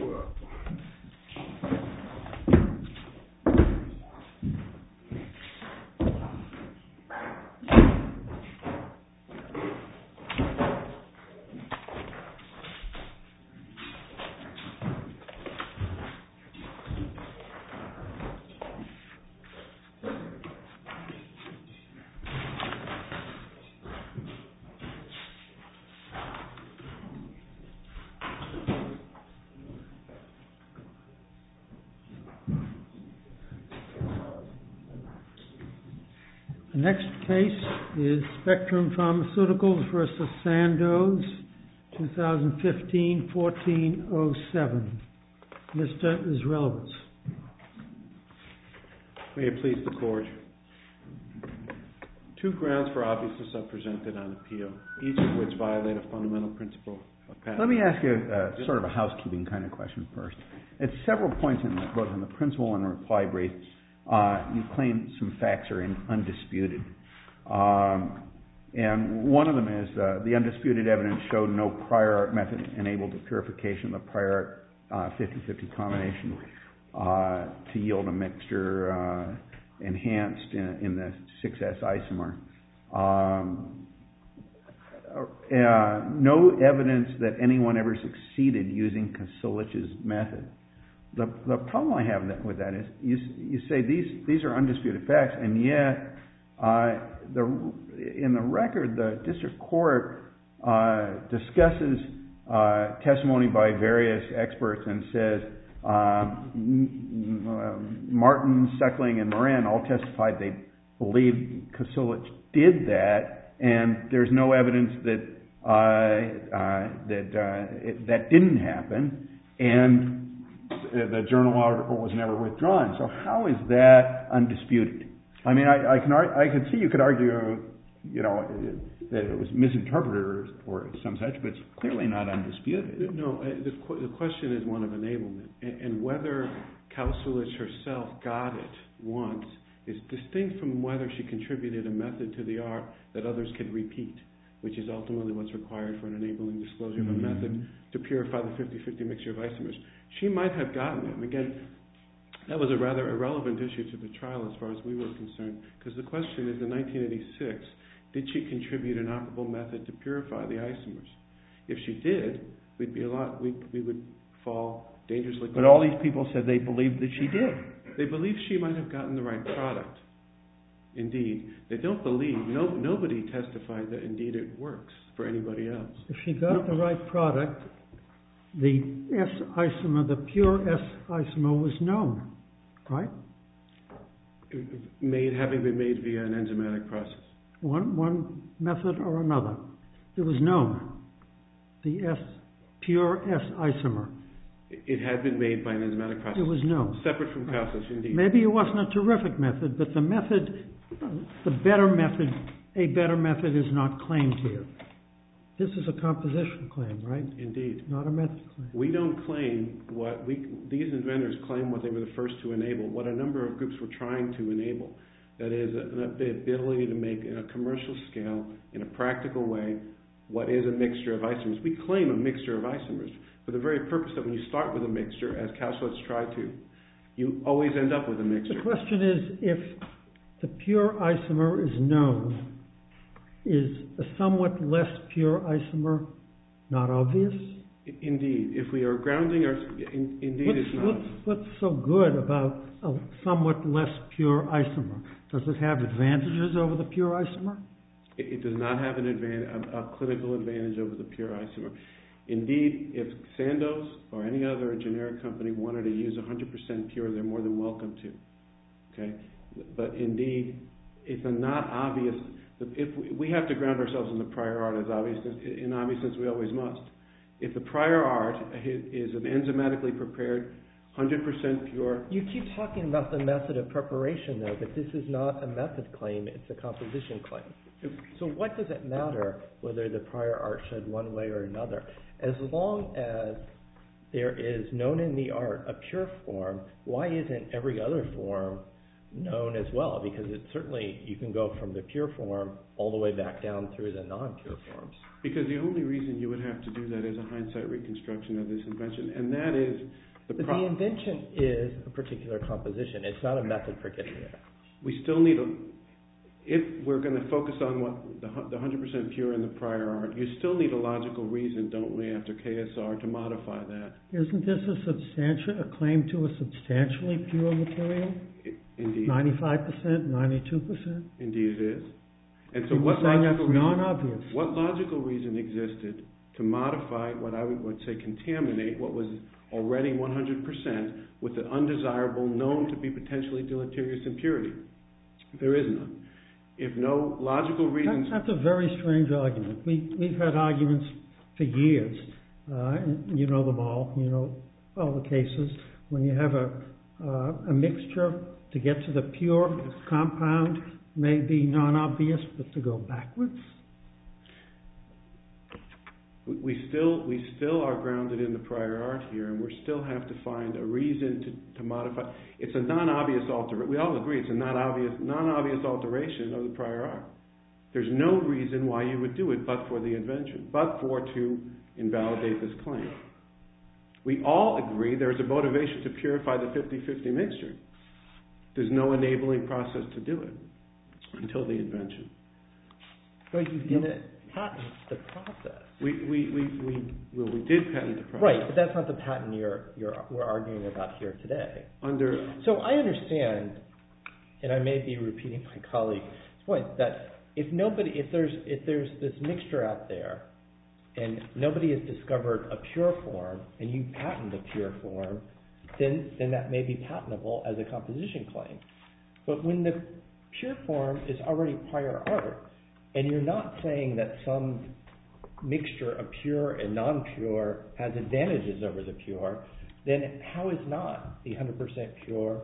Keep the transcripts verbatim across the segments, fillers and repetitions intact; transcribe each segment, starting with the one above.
The next case is Spectrum Pharmaceuticals versus Sandoz, twenty fifteen fourteen oh seven. Mister Israelowitz. May it please the Court. Two grounds for obviousness are presented on appeal, each of which violate a fundamental principle of patent. Let me ask you a, a sort of a housekeeping kind of question first. At several points in the, both in the principal and reply brief, uh, you claim some facts are in, undisputed. Um, and one of them is uh, the undisputed evidence showed no prior art method enabled the purification of the prior art uh, fifty-fifty combination uh, to yield a mixture uh, enhanced in, in the six S isomer. Um, uh, no evidence that anyone ever succeeded using Kosilich's method. The, the problem I have with that is you, you say these, these are undisputed facts, and yet uh, the, in the record, the district court uh, discusses uh, testimony by various experts and says um, Martin, Suckling, and Moran all testified they believed Kosilich did that, and there's no evidence that uh, uh, that uh, it, that didn't happen, and the journal article was never withdrawn. So how is that undisputed? I mean, I, I can I could see you could argue, you know, that it was misinterpreted or some such, but it's clearly not undisputed. No, the, the question is one of enablement, and, and whether Kosilich herself got it once is distinct from whether she contributed a method to the art that others could repeat, which is ultimately what's required for an enabling disclosure mm-hmm. of a method to purify the fifty-fifty mixture of isomers. She might have gotten it. And again, that was a rather irrelevant issue to the trial as far as we were concerned, because the question is, in nineteen eighty-six, did she contribute an operable method to purify the isomers? If she did, we'd be a lot, we we would fall dangerously close. But all these people said they believed that she did. They believe she might have gotten the right product. Indeed. They don't believe, no, nobody testified that indeed it works for anybody else. If she got the right product, the S isomer, the pure S isomer was known, right? Made, having been made via an enzymatic process. One, one method or another. It was known. The S, pure S isomer. It had been made by an enzymatic process. It was known. Separate from Kosilich, indeed. Maybe it wasn't a terrific method, but the method, the better method, a better method is not claimed here. This is a composition claim, right? Indeed. Not a method claim. We don't claim what, we, these inventors claim what they were the first to enable, what a number of groups were trying to enable. That is, the ability to make in a commercial scale, in a practical way, what is a mixture of isomers. We claim a mixture of isomers for the very purpose that when you start with a mixture, as Kosilich tried to, you always end up with a mixture. The question is, if the pure isomer is known, is a somewhat less pure isomer not obvious? Indeed. If we are grounding our... In, indeed, what's, it's not. What's, what's so good about a somewhat less pure isomer? Does it have advantages over the pure isomer? It, it does not have an advantage, a, a clinical advantage over the pure isomer. Indeed, if Sandoz or any other generic company wanted to use one hundred percent pure, they're more than welcome to. Okay, but indeed, it's a not obvious. If we, we have to ground ourselves in the prior art as obvious, in obviousness we always must. If the prior art is an enzymatically prepared, one hundred percent pure. You keep talking about the method of preparation, though, but this is not a method claim; it's a composition claim. So what does it matter whether the prior art showed one way or another? As long as there is known in the art a pure form, why isn't every other form known as well, because it certainly, you can go from the pure form all the way back down through the non-pure forms. Because the only reason you would have to do that is a hindsight reconstruction of this invention, and that is the But pro- the invention is a particular composition. It's not a method for getting there. We still need a, if we're going to focus on what the, the one hundred percent pure in the prior art, you still need a logical reason, don't we, after K S R to modify that. Isn't this a substantial, a claim to a substantially pure material? I, indeed. ninety-five percent, ninety-two percent? Indeed it is. And so You what were saying logical, that's reason, non-obvious. what logical reason existed to modify what I would, would say contaminate what was already one hundred percent with the undesirable, known to be potentially deleterious impurity? There is none. If no logical reasons... That's, that's a very strange argument. We, we've had arguments for years. Uh, you know them all. You know all the cases. When you have a, uh, a mixture to get to the pure compound may be non-obvious, but to go backwards? We still, we still are grounded in the prior art here, and we still have to find a reason to, to modify. It's a non-obvious alteration. We all agree it's a non-obvious, non-obvious alteration of the prior art. There's no reason why you would do it but for the invention, but for to invalidate this claim. We all agree there's a motivation to purify the fifty-fifty mixture. There's no enabling process to do it until the invention. But you didn't patent the process. We, we, we, we, well, we did patent the process. Right, but that's not the patent you're, you're, we're arguing about here today. Under, so I understand, and I may be repeating my colleague's point, that if nobody, if there's, if there's this mixture out there, and nobody has discovered a pure form, and you patent the pure form, then, then that may be patentable as a composition claim. But when the pure form is already prior art, and you're not saying that some mixture of pure and non-pure has advantages over the pure, then how is not the one hundred percent pure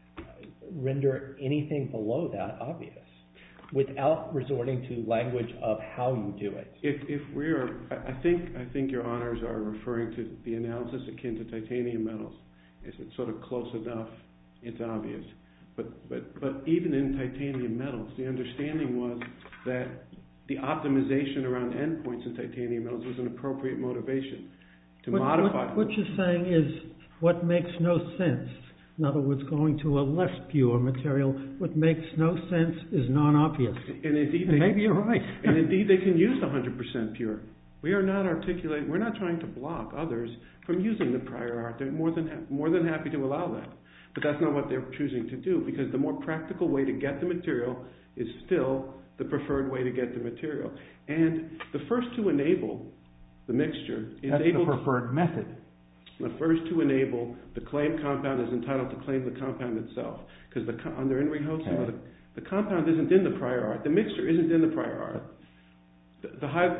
render anything below that obvious without resorting to language of how you do it? If, if we are, I think, I think your honors are referring to the analysis akin to titanium metals. Is it sort of close enough? It's obvious. But, but, but even in titanium metals, the understanding was that the optimization around endpoints in titanium metals was an appropriate motivation to what, modify. What, what you're saying is what makes no sense. In other words, going to a less pure material, what makes no sense is non-obvious. And indeed, and they, maybe you're right. And indeed, they can use the one hundred percent pure. We are not articulating. We're not trying to block others from using the prior art. They're more than ha- more than happy to allow that. But that's not what they're choosing to do, because the more practical way to get the material is still the preferred way to get the material. And the first to enable the mixture is That's able the preferred to, method. The first to enable the claimed compound is entitled to claim the compound itself, because the under In re Hosim, okay. the, the compound isn't in the prior art. The mixture isn't in the prior art. The, the high,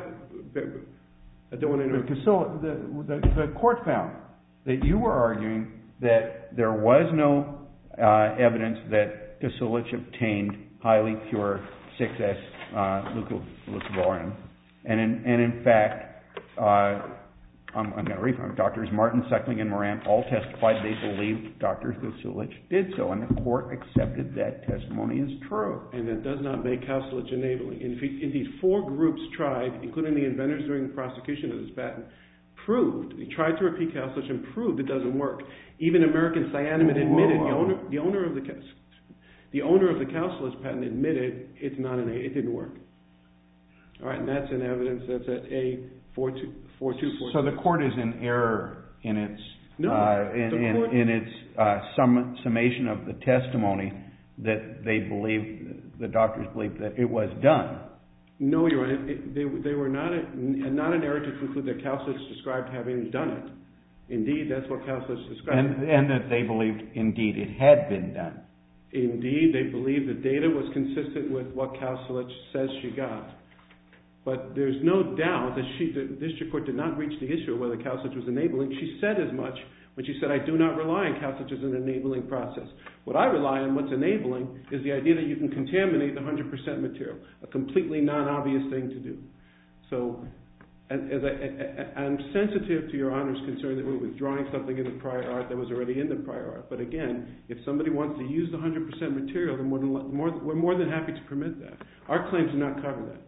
I don't want to interrupt. So the, the, the court found that you were arguing that there was no uh, evidence that Kasulich obtained highly pure six S uh, leucovorin, and in, and in fact, uh, I'm, I'm going to read from Doctors Martin, Suckling, and Moran all testified they believed Doctor Kasulich did so, and the court accepted that testimony as true. And that does not make Kasulich enabling. Indeed, four groups tried, including the inventors during the prosecution of this patent, proved, they tried to repeat Kasulich and proved it doesn't work. Even American Cyanamid admitted, whoa, whoa. the owner, the owner of the the owner of the Kasulich patent admitted it's not an A, it didn't work. All right, and that's in evidence. That's at A four two four two four. So the court is in error in its no, uh, in, in, in its uh, sum, summation of the testimony that they believe, the doctors believe that it was done. No, Your Honor, it, they, they were not a, not an error to conclude that Kasulich described having done it. Indeed, that's what Kasulich described. And, and that they believed, indeed, it had been done. Indeed, they believed the data was consistent with what Kasulich says she got. But there's no doubt that she, the district court did not reach the issue of whether Kasulich was enabling. She said as much when she said, I do not rely on Kasulich as an enabling process. What I rely on, what's enabling, is the idea that you can contaminate the one hundred percent material, a completely non-obvious thing to do. So as, as I, I, I'm sensitive to Your Honor's concern that we're withdrawing something in the prior art that was already in the prior art. But again, if somebody wants to use the one hundred percent material, then we're more, we're more than happy to permit that. Our claims do not cover that.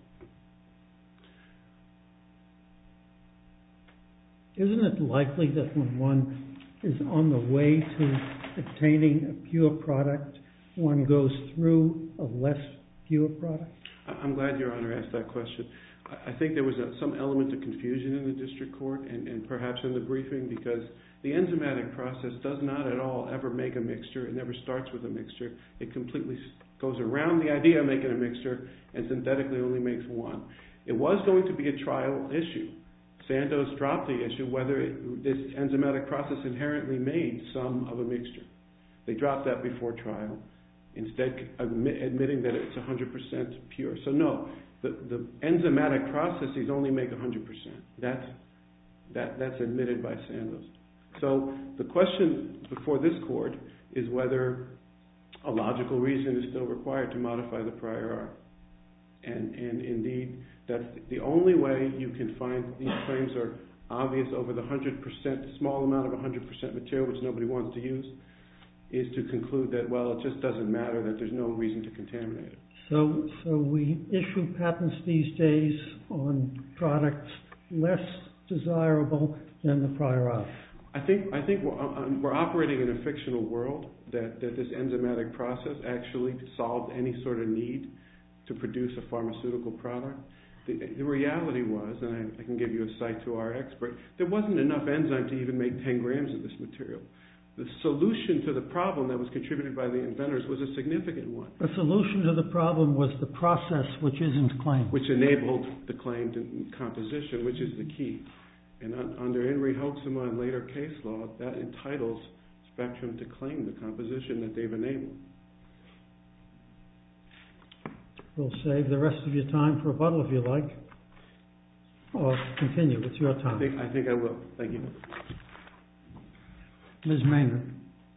Isn't it likely that when one is on the way to obtaining a pure product, one goes through a less pure product? I'm glad Your Honor asked that question. I think there was a, some element of confusion in the district court and, and perhaps in the briefing, because the enzymatic process does not at all ever make a mixture. It never starts with a mixture. It completely goes around the idea of making a mixture and synthetically only makes one. It was going to be a trial issue. Sandoz dropped the issue whether it, this enzymatic process inherently made some of a mixture. They dropped that before trial, instead admit, admitting that it's one hundred percent pure. So no, the, the enzymatic processes only make one hundred percent. That's, that, that's admitted by Sandoz. So the question before this court is whether a logical reason is still required to modify the prior art. And, and indeed, that's the only way you can find these claims are obvious over the one hundred percent, small amount of one hundred percent material which nobody wants to use, is to conclude that, well, it just doesn't matter, that there's no reason to contaminate it. So, so we issue patents these days on products less desirable than the prior art. I think I think we're, we're operating in a fictional world that, that this enzymatic process actually solved any sort of need to produce a pharmaceutical product. The, the reality was, and I, I can give you a cite to our expert, there wasn't enough enzyme to even make ten grams of this material. The solution to the problem that was contributed by the inventors was a significant one. The solution to the problem was the process which isn't claimed. Which enabled the claimed composition, which is the key. And un, under Henry Hoeksema and later case law, that entitles Spectrum to claim the composition that they've enabled. We'll save the rest of your time for rebuttal if you like. Or continue, it's your time. I think I, think I will. Thank you. Miz Maynard.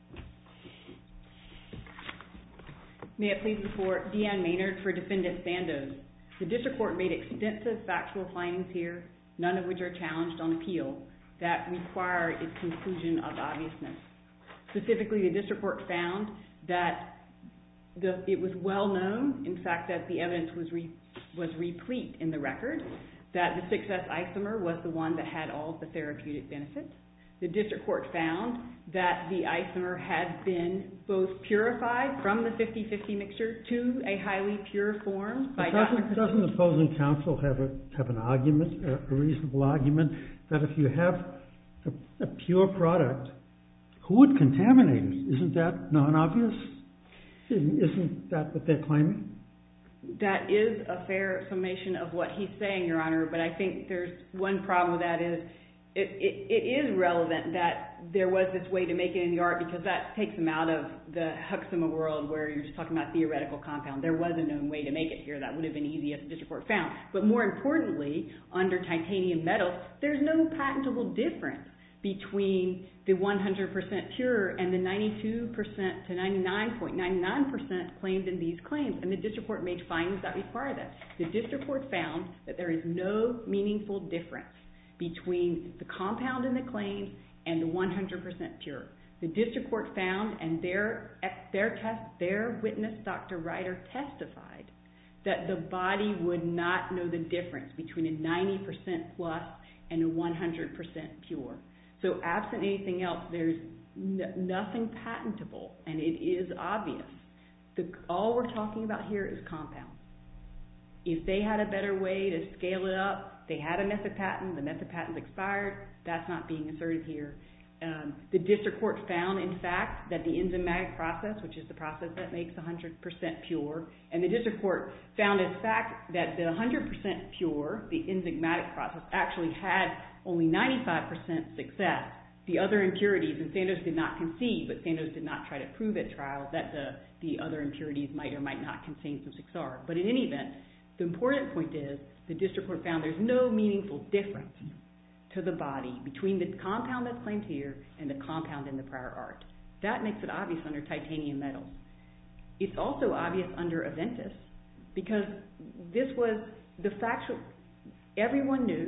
May it please the court, Deanne Maynard for Defendant Sandoz. The district court made extensive factual findings here, none of which are challenged on appeal, that require its conclusion of obviousness. Specifically, the district court found that the, it was well known, in fact, that the evidence was, re, was replete in the record, that the six S isomer was the one that had all of the therapeutic benefits. The district court found that the isomer had been both purified from the fifty fifty mixture to a highly pure form by Doctor Doesn't, doesn't the opposing counsel have a have an argument, a, a reasonable argument, that if you have a, a pure product, who would contaminate it? Isn't that non-obvious? Isn't that what they're claiming? That is a fair summation of what he's saying, Your Honor, but I think there's one problem with that is It, it, it is relevant that there was this way to make it in the art, because that takes them out of the Hoeksema world where you're just talking about theoretical compound. There was a known way to make it here that would have been easy, as the district court found. But more importantly, under titanium metals, there's no patentable difference between the one hundred percent pure and the ninety-two percent to ninety-nine point nine nine percent claimed in these claims. And the district court made findings that require that. The district court found that there is no meaningful difference between the compound in the claims and the one hundred percent pure. The district court found, and their their test, their witness, Doctor Ryder, testified that the body would not know the difference between a ninety percent plus and a one hundred percent pure. So absent anything else, there's n- nothing patentable, and it is obvious. The, all we're talking about here is compounds. If they had a better way to scale it up, they had a method patent, the method patent's expired, that's not being asserted here. Um, the district court found, in fact, that the enzymatic process, which is the process that makes one hundred percent pure, and the district court found, in fact, that the one hundred percent pure, the enzymatic process, actually had only ninety-five percent success. The other impurities, and Sandoz did not concede, but Sandoz did not try to prove at trial that the, the other impurities might or might not contain some six R. But in any event, the important point is the district court found there's no meaningful difference to the body between the compound that's claimed here and the compound in the prior art. That makes it obvious under titanium metals. It's also obvious under Aventis, because this was the factual, everyone knew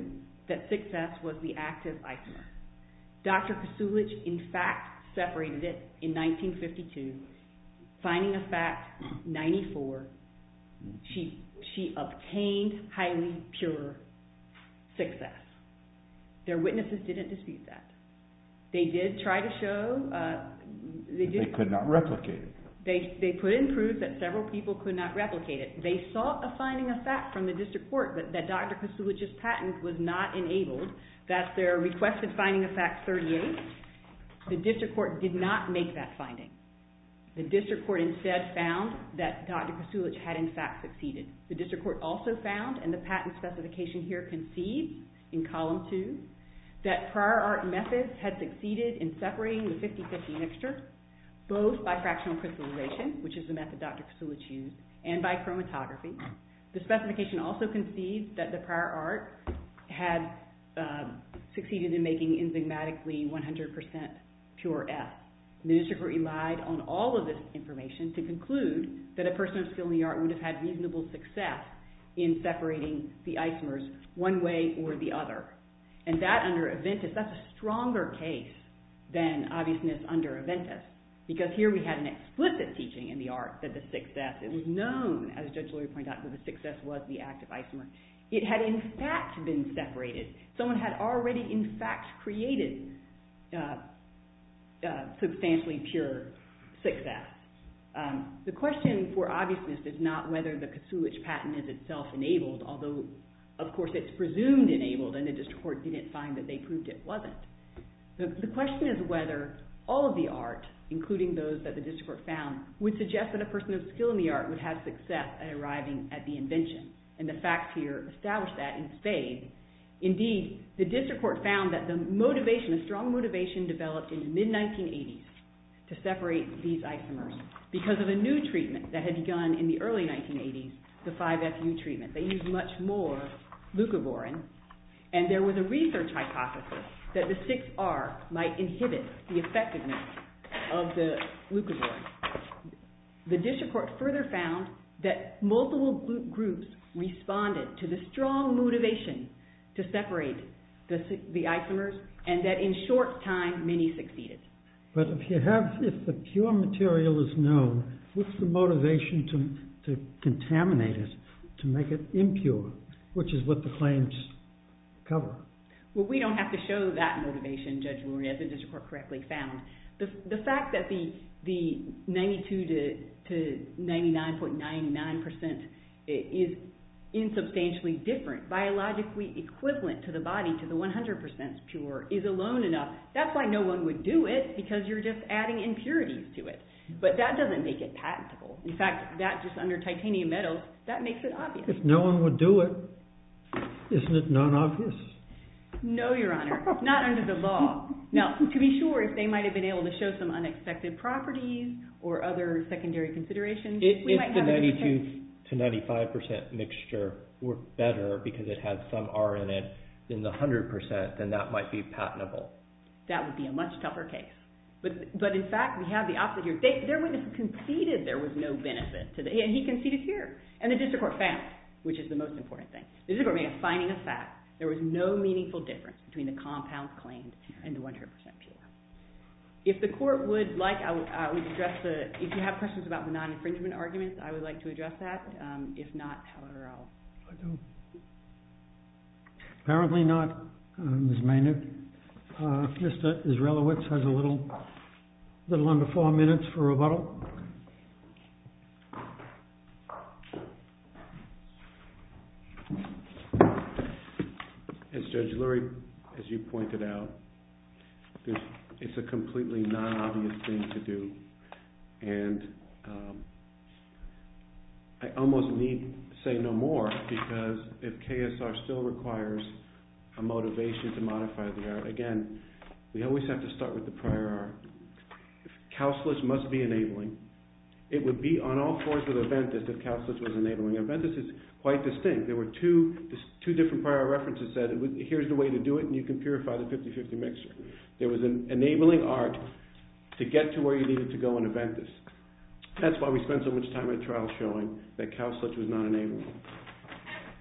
that six S was the active isomer. Doctor Krasulich, in fact, separated it in nineteen fifty-two, finding of fact ninety-four. She, she obtained highly pure six S. Their witnesses didn't dispute that. They did try to show... Uh, they, did, they could not replicate it. They, they put in proof that several people could not replicate it. They sought a finding of fact from the district court that, that Doctor Krasulich's patent was not enabled. That's their requested finding of fact thirty-eight. The district court did not make that finding. The district court instead found that Doctor Krasulich had in fact succeeded. The district court also found, and the patent specification here concedes in column two, that prior art methods had succeeded in separating the fifty-fifty mixture, both by fractional crystallization, which is the method Doctor Krasulich used, and by chromatography. The specification also concedes that the prior art had uh, succeeded in making enzymatically one hundred percent pure S. The district court relied on all of this information to conclude that a person of skill in the art would have had reasonable success in separating the isomers one way or the other. And that under Aventis, that's a stronger case than obviousness under Aventis. Because here we had an explicit teaching in the art that the six S, it was known, as Judge Lurie pointed out, that the six S was the active isomer. It had in fact been separated. Someone had already in fact created uh, uh, substantially pure six S. Um, the question for obviousness is not whether the Krasulich patent is itself enabled, although of course it's presumed enabled and the district court didn't find that they proved it wasn't. The, the question is whether all of the art, including those that the district court found, would suggest that a person of skill in the art would have success at arriving at the invention. And the facts here establish that in spades. Indeed, the district court found that the motivation, a strong motivation developed in the mid nineteen eighties to separate these isomers because of a new treatment that had begun in the early nineteen eighties, the five F U treatment. They used much more leucovorin, and there was a research hypothesis that the six R might inhibit the effectiveness of the leucovorin. The district court further found that multiple groups responded to the strong motivation to separate the, the isomers, and that in short time many succeeded. But if you have, if the pure material is known, what's the motivation to, to contaminate it, to make it impure, which is what the claims cover? Well, we don't have to show that motivation, Judge Lurie, as the district court correctly found. The, the fact that the the ninety-two to ninety-nine point nine nine percent is insubstantially different, biologically equivalent to the body, to the one hundred percent pure, is alone enough. That's why no one would do it, because you're just adding impurities to it. But that doesn't make it patentable. In fact, that just under titanium metals, that makes it obvious. If no one would do it, isn't it non-obvious? No, Your Honor, not under the law. Now, to be sure, if they might have been able to show some unexpected properties or other secondary considerations, If, we if might the have a ninety-two to ninety-five percent mixture worked better because it has some R in it than the one hundred percent, then that might be patentable. That would be a much tougher case. But but in fact, we have the opposite here. They, their witness conceded there was no benefit to the, and he conceded here. And the district court found, which is the most important thing. The district court made a finding of fact. There was no meaningful difference between the compounds claimed and the one hundred percent pure. If the court would like, I would, I would address the, if you have questions about the non-infringement arguments, I would like to address that. Um, if not, however, I'll... I don't. Apparently not, uh, Miz Maynard. Uh, Mister Israelowitz has a little, little under four minutes for rebuttal. As Judge Lurie, as you pointed out, there's, it's a completely non-obvious thing to do. And um, I almost need say no more, because if K S R still requires a motivation to modify the art, again, we always have to start with the prior art. If Kouslich must be enabling, it would be on all fours with Aventis if Kouslich was enabling. Aventis is quite distinct. There were two two different prior references that it was, here's the way to do it, and you can purify the fifty-fifty mixture. There was an enabling art to get to where you needed to go in Aventis. That's why we spent so much time at trial showing that Kouslich was not enabling.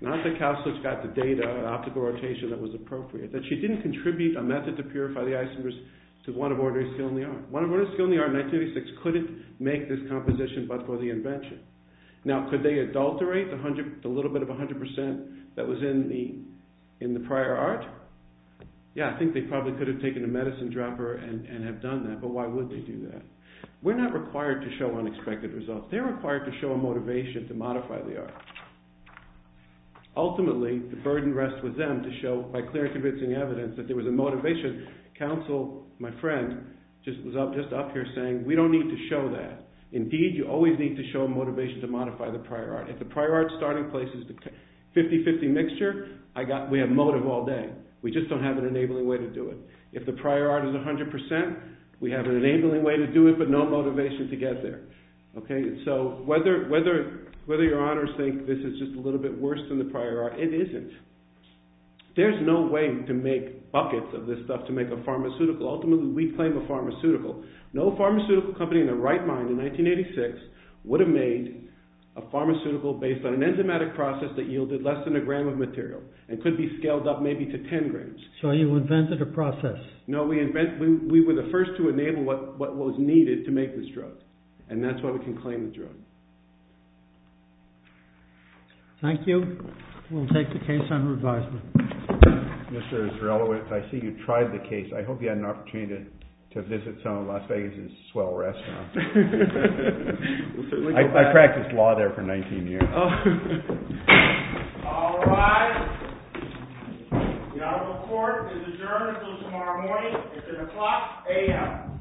not that Kausulich got the data, an optical rotation that was appropriate, that she didn't contribute a method to purify the isomers to one of ordinary skill in the art. One of ordinary skill in the art in nineteen eighty-six couldn't make this composition but for the invention. Now, could they adulterate the, hundred, the little bit of one hundred percent that was in the, in the prior art? Yeah, I think they probably could have taken a medicine dropper and, and have done that, but why would they do that? We're not required to show unexpected results. They're required to show a motivation to modify the art. Ultimately, the burden rests with them to show, by clear and convincing evidence, that there was a motivation. Counsel, my friend, just was up, just up here saying, we don't need to show that. Indeed, you always need to show a motivation to modify the prior art. If the prior art starting place is the fifty-fifty mixture, I got, we have motive all day. We just don't have an enabling way to do it. If the prior art is one hundred percent, we have an enabling way to do it, but no motivation to get there. Okay, so whether whether whether your honors think this is just a little bit worse than the prior art, it isn't. There's no way to make buckets of this stuff to make a pharmaceutical. Ultimately, we claim a pharmaceutical. No pharmaceutical company in their right mind in nineteen eighty-six would have made a pharmaceutical based on an enzymatic process that yielded less than a gram of material and could be scaled up maybe to ten grams. So you invented a process. No, we invent. We, we were the first to enable what, what was needed to make this drug. And that's why we can claim the drug. Thank you. We'll take the case under advisement. Mister Zrelowitz, I see you tried the case. I hope you had an opportunity to, to visit some of Las Vegas' swell restaurants. we'll I, I practiced law there for nineteen years. Oh. All right. The Honorable Court is adjourned until tomorrow morning at ten o'clock a m